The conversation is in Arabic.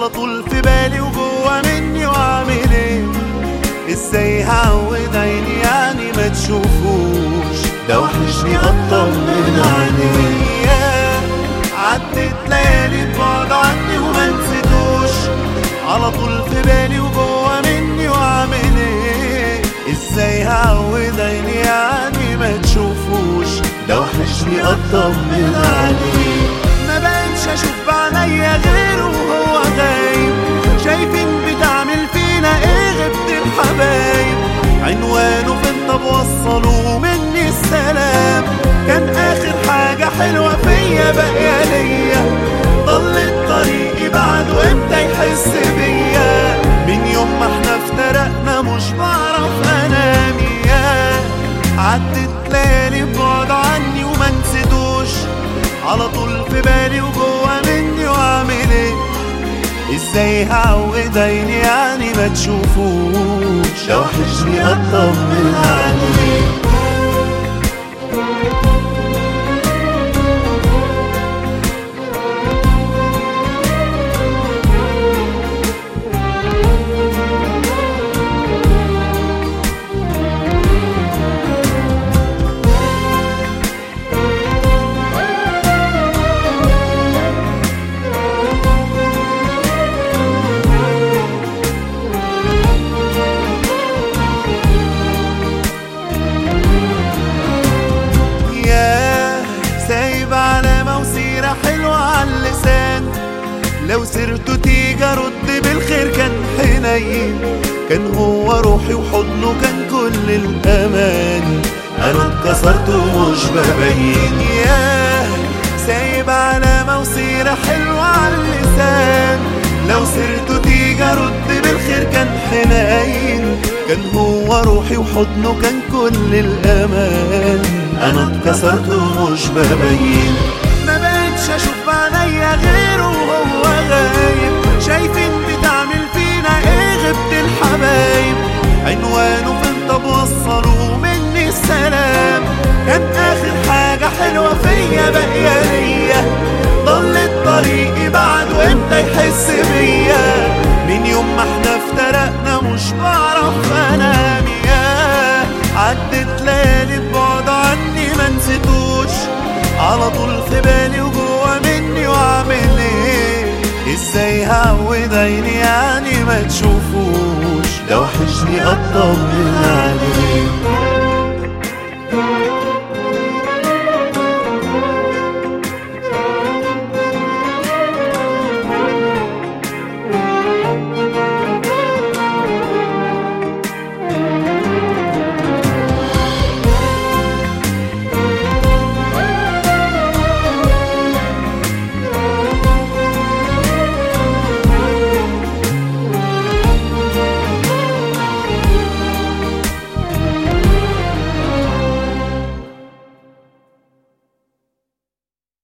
على طول في بالي وجوه مني وعامل ايه؟ ازاي هعود عيني يعني ما تشوفوش؟ ده وحشني اطمن عليه. عدت ليالي ببعد عني وما نسيتوش، على طول في بالي وجوه مني وعامل ايه؟ ازاي هعود عيني يعني ما تشوفوش؟ ده وحشني اطمن عليه. ما بقتش اشوف بعينيا غيره وهو غايب، شايفين بتعمل فينا ايه غبت الحبايب؟ عنوانه فين؟ طب وصلوا مني السلام، كان اخر حاجة حلوة فيا باقية ليا. ضلت طريقي بعده امتى يحس بيا؟ من يوم ما احنا افترقنا مش بعرف انام. عدت ليالي ببعد عني وما نسيتوش، على طول في بالي وجوه مني وعامل ايه؟ ازاي هعود عيني يعني ما تشوفوش؟ ده وحشني اطمن عليه. سايب علامة وسيرة حلوة عاللسان، لو سيرته تيجي ارد بالخير. كان حنين، كان هو روحي وحضنه كان كل الامان. انا اتكسرت ومش ببين. سايب علامة وسيرة حلوة عاللسان، لو سيرته تيجي ارد بالخير. كان حنين، كان هو روحي وحضنه كان كل الامان. انا اتكسرت ومش ببين. ما بقتش اشوف بعينيا غيره وهو غايب، شايفين بتعمل فينا ايه غبت الحبايب؟ عنوانه فين؟ طب وصلوا مني السلام، كان اخر حاجة حلوة فيا باقية ليا. ضلت طريقي بعده امتى يحس بيا؟ من يوم ما احنا افترقنا مش بعرف انام. عدت ليالي ببعد عني ما نسيتوش، على طول في بالي وجوه مني وعامل ايه؟ ازاي هعود عيني يعني ما تشوفوش؟ ده وحشني اطمن عليه.